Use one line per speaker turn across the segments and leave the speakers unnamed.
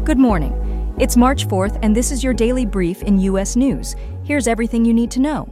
Good morning. It's March 4th, and this is your daily brief in U.S. news. Here's everything you need to know.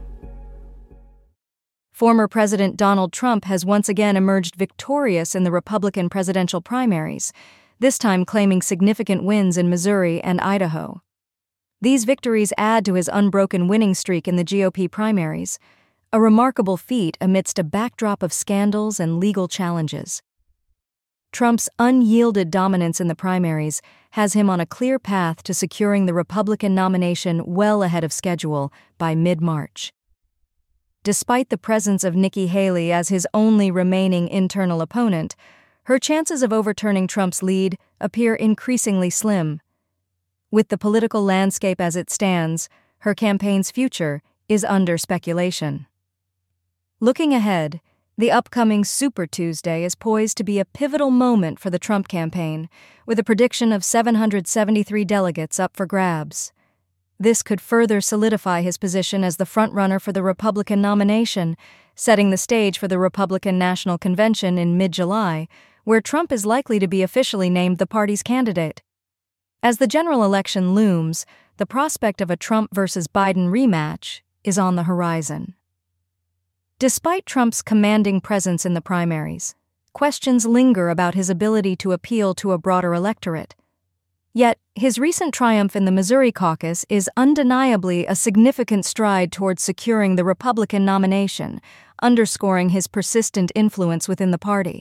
Former President Donald Trump has once again emerged victorious in the Republican presidential primaries, this time claiming significant wins in Missouri and Idaho. These victories add to his unbroken winning streak in the GOP primaries, a remarkable feat amidst a backdrop of scandals and legal challenges. Trump's unyielded dominance in the primaries has him on a clear path to securing the Republican nomination well ahead of schedule by mid-March. Despite the presence of Nikki Haley as his only remaining internal opponent, her chances of overturning Trump's lead appear increasingly slim. With the political landscape as it stands, her campaign's future is under speculation. Looking ahead, the upcoming Super Tuesday is poised to be a pivotal moment for the Trump campaign, with a prediction of 773 delegates up for grabs. This could further solidify his position as the frontrunner for the Republican nomination, setting the stage for the Republican National Convention in mid-July, where Trump is likely to be officially named the party's candidate. As the general election looms, the prospect of a Trump versus Biden rematch is on the horizon. Despite Trump's commanding presence in the primaries, questions linger about his ability to appeal to a broader electorate. Yet, his recent triumph in the Missouri caucus is undeniably a significant stride towards securing the Republican nomination, underscoring his persistent influence within the party.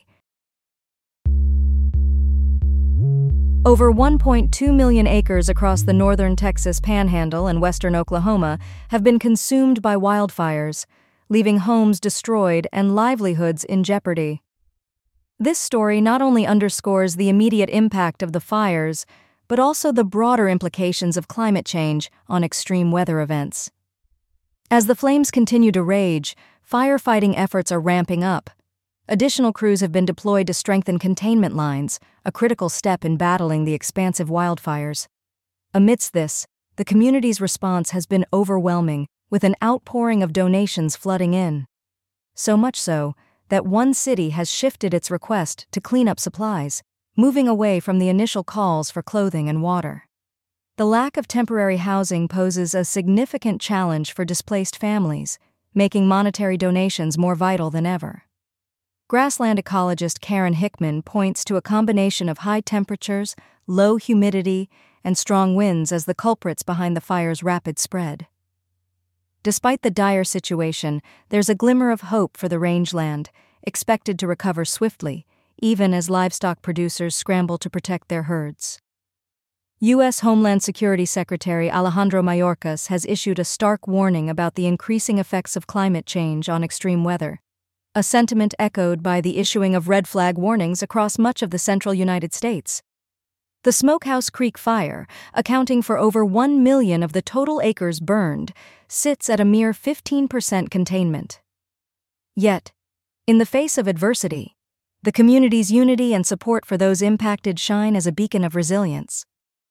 Over 1.2 million acres across the northern Texas Panhandle and western Oklahoma have been consumed by wildfires, leaving homes destroyed and livelihoods in jeopardy. This story not only underscores the immediate impact of the fires, but also the broader implications of climate change on extreme weather events. As the flames continue to rage, firefighting efforts are ramping up. Additional crews have been deployed to strengthen containment lines, a critical step in battling the expansive wildfires. Amidst this, the community's response has been overwhelming, with an outpouring of donations flooding in. So much so that one city has shifted its request to clean up supplies, moving away from the initial calls for clothing and water. The lack of temporary housing poses a significant challenge for displaced families, making monetary donations more vital than ever. Grassland ecologist Karen Hickman points to a combination of high temperatures, low humidity, and strong winds as the culprits behind the fire's rapid spread. Despite the dire situation, there's a glimmer of hope for the rangeland, expected to recover swiftly, even as livestock producers scramble to protect their herds. U.S. Homeland Security Secretary Alejandro Mayorkas has issued a stark warning about the increasing effects of climate change on extreme weather, a sentiment echoed by the issuing of red flag warnings across much of the central United States. The Smokehouse Creek fire, accounting for over 1 million of the total acres burned, sits at a mere 15% containment. Yet, in the face of adversity, the community's unity and support for those impacted shine as a beacon of resilience.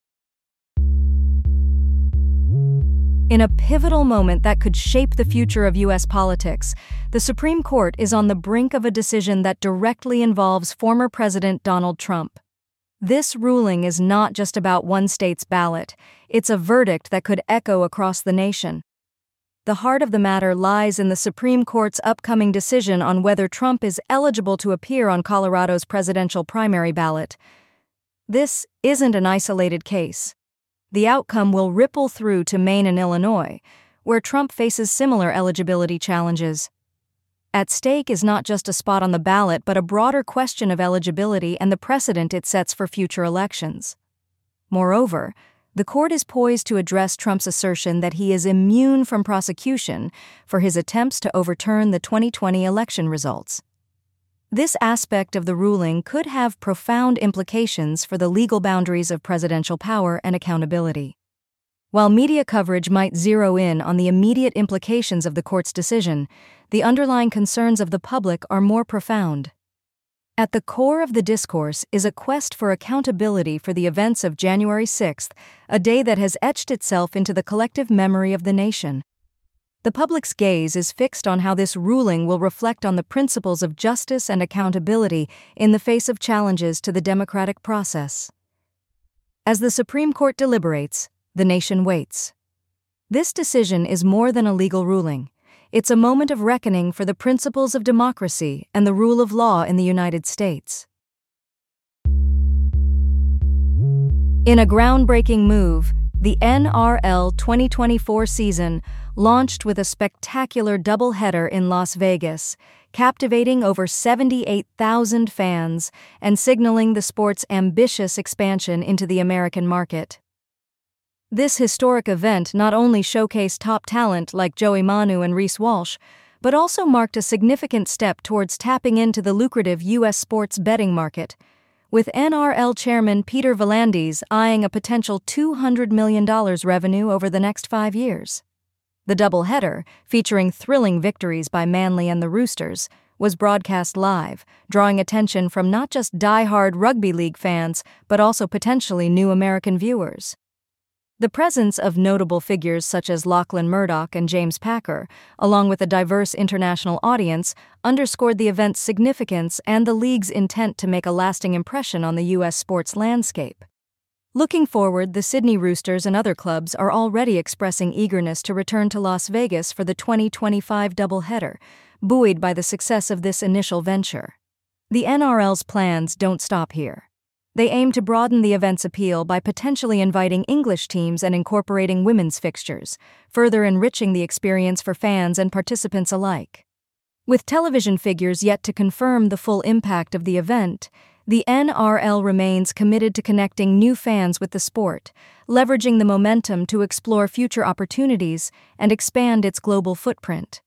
In a pivotal moment that could shape the future of U.S. politics, the Supreme Court is on the brink of a decision that directly involves former President Donald Trump. This ruling is not just about one state's ballot, it's a verdict that could echo across the nation. The heart of the matter lies in the Supreme Court's upcoming decision on whether Trump is eligible to appear on Colorado's presidential primary ballot. This isn't an isolated case. The outcome will ripple through to Maine and Illinois, where Trump faces similar eligibility challenges. At stake is not just a spot on the ballot, but a broader question of eligibility and the precedent it sets for future elections. Moreover, the court is poised to address Trump's assertion that he is immune from prosecution for his attempts to overturn the 2020 election results. This aspect of the ruling could have profound implications for the legal boundaries of presidential power and accountability. While media coverage might zero in on the immediate implications of the court's decision, the underlying concerns of the public are more profound. At the core of the discourse is a quest for accountability for the events of January 6th, a day that has etched itself into the collective memory of the nation. The public's gaze is fixed on how this ruling will reflect on the principles of justice and accountability in the face of challenges to the democratic process. As the Supreme Court deliberates, the nation waits. This decision is more than a legal ruling. It's a moment of reckoning for the principles of democracy and the rule of law in the United States. In a groundbreaking move, the NRL 2024 season launched with a spectacular doubleheader in Las Vegas, captivating over 78,000 fans and signaling the sport's ambitious expansion into the American market. This historic event not only showcased top talent like Joey Manu and Reece Walsh, but also marked a significant step towards tapping into the lucrative U.S. sports betting market, with NRL chairman Peter V'landys eyeing a potential $200 million revenue over the next 5 years. The doubleheader, featuring thrilling victories by Manly and the Roosters, was broadcast live, drawing attention from not just die-hard rugby league fans, but also potentially new American viewers. The presence of notable figures such as Lachlan Murdoch and James Packer, along with a diverse international audience, underscored the event's significance and the league's intent to make a lasting impression on the U.S. sports landscape. Looking forward, the Sydney Roosters and other clubs are already expressing eagerness to return to Las Vegas for the 2025 doubleheader, buoyed by the success of this initial venture. The NRL's plans don't stop here. They aim to broaden the event's appeal by potentially inviting English teams and incorporating women's fixtures, further enriching the experience for fans and participants alike. With television figures yet to confirm the full impact of the event, the NRL remains committed to connecting new fans with the sport, leveraging the momentum to explore future opportunities and expand its global footprint.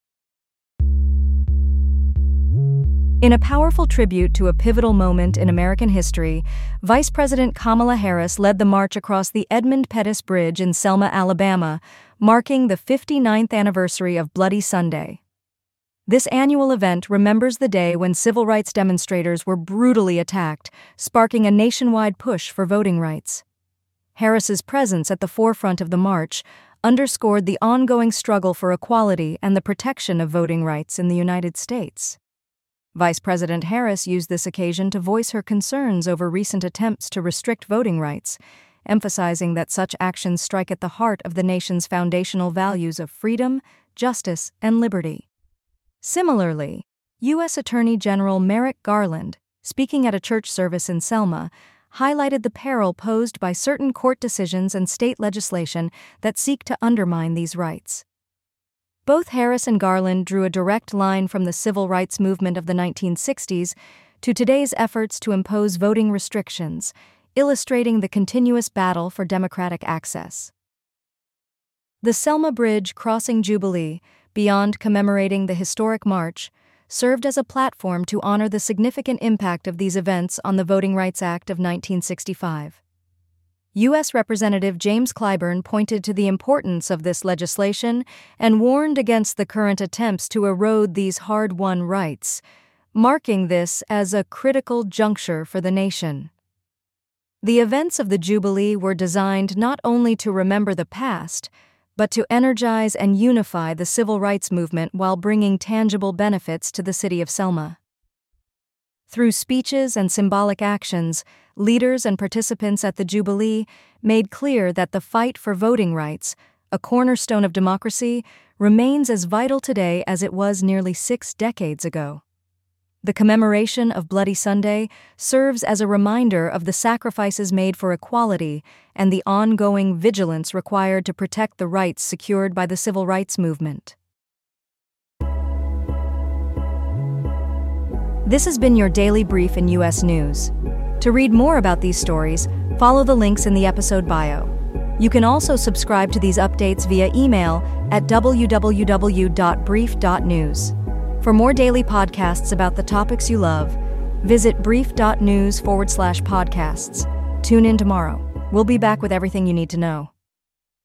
In a powerful tribute to a pivotal moment in American history, Vice President Kamala Harris led the march across the Edmund Pettus Bridge in Selma, Alabama, marking the 59th anniversary of Bloody Sunday. This annual event remembers the day when civil rights demonstrators were brutally attacked, sparking a nationwide push for voting rights. Harris's presence at the forefront of the march underscored the ongoing struggle for equality and the protection of voting rights in the United States. Vice President Harris used this occasion to voice her concerns over recent attempts to restrict voting rights, emphasizing that such actions strike at the heart of the nation's foundational values of freedom, justice, and liberty. Similarly, U.S. Attorney General Merrick Garland, speaking at a church service in Selma, highlighted the peril posed by certain court decisions and state legislation that seek to undermine these rights. Both Harris and Garland drew a direct line from the civil rights movement of the 1960s to today's efforts to impose voting restrictions, illustrating the continuous battle for democratic access. The Selma Bridge Crossing Jubilee, beyond commemorating the historic march, served as a platform to honor the significant impact of these events on the Voting Rights Act of 1965. U.S. Representative James Clyburn pointed to the importance of this legislation and warned against the current attempts to erode these hard-won rights, marking this as a critical juncture for the nation. The events of the Jubilee were designed not only to remember the past, but to energize and unify the civil rights movement while bringing tangible benefits to the city of Selma. Through speeches and symbolic actions, leaders and participants at the Jubilee made clear that the fight for voting rights, a cornerstone of democracy, remains as vital today as it was nearly 6 decades ago. The commemoration of Bloody Sunday serves as a reminder of the sacrifices made for equality and the ongoing vigilance required to protect the rights secured by the civil rights movement. This has been your daily brief in U.S. News. To read more about these stories, follow the links in the episode bio. You can also subscribe to these updates via email at www.brief.news. For more daily podcasts about the topics you love, visit brief.news/podcasts. Tune in tomorrow. We'll be back with everything you need to know.